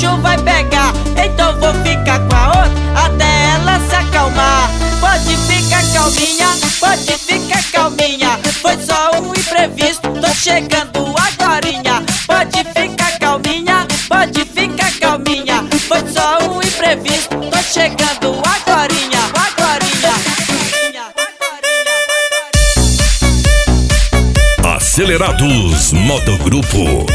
bicho vai pegar. Então vou ficar com a outra até ela se acalmar. Pode ficar calminha, pode ficar calminha. Foi só um imprevisto, tô chegando agorinha. Pode ficar calminha, pode ficar calminha. Foi só um imprevisto, tô chegando agorinha, agorinha. Acelerados Motogrupo.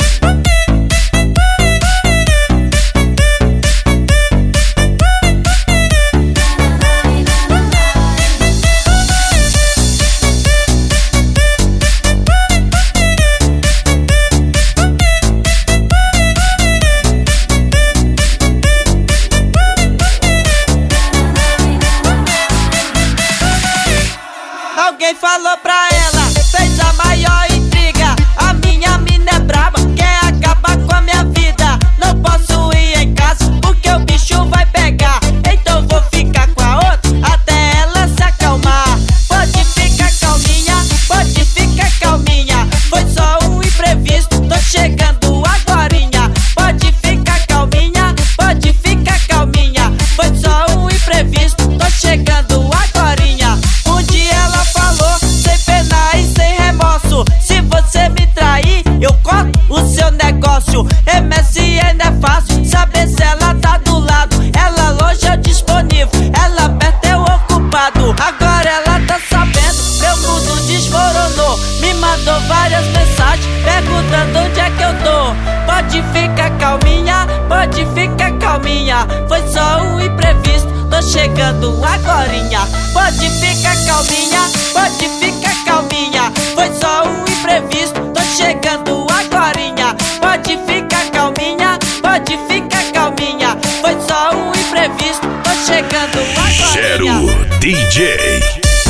Alguém falou pra ela, fez a maior intriga. A minha mina é braba, quer acabar com a minha vida. Não posso ir em casa porque o bicho vai pegar. Então vou ficar com a outra até ela se acalmar. Pode ficar calminha, pode ficar calminha. Foi só um imprevisto, tô chegando agorinha. Pode ficar calminha, pode ficar calminha. Foi só um imprevisto, tô chegando agorinha. Um dia ela falou, sem pena e sem remorso: se você me trair, eu corto o seu negócio. MSN é fácil, saber se ela tá do lado. Ela longe é disponível, ela perto é o ocupado. Agora ela tá sabendo, meu mundo desmoronou. Me mandou várias mensagens perguntando onde é que eu tô. Pode ficar calminha, pode ficar calminha. Foi só um imprevisto, tô chegando agorinha. Pode ficar calminha, pode ficar calminha. Foi só um imprevisto, tô chegando agorinha. Pode ficar calminha, pode ficar calminha. Foi só um imprevisto, tô chegando agorinha. Gero DJ.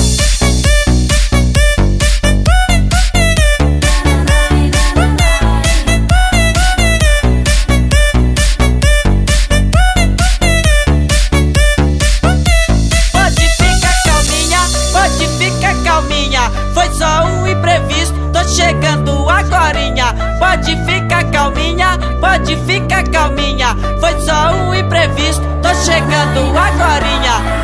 Foi só um imprevisto, tô chegando agorinha. Pode ficar calminha, pode ficar calminha. Foi só um imprevisto, tô chegando agorinha.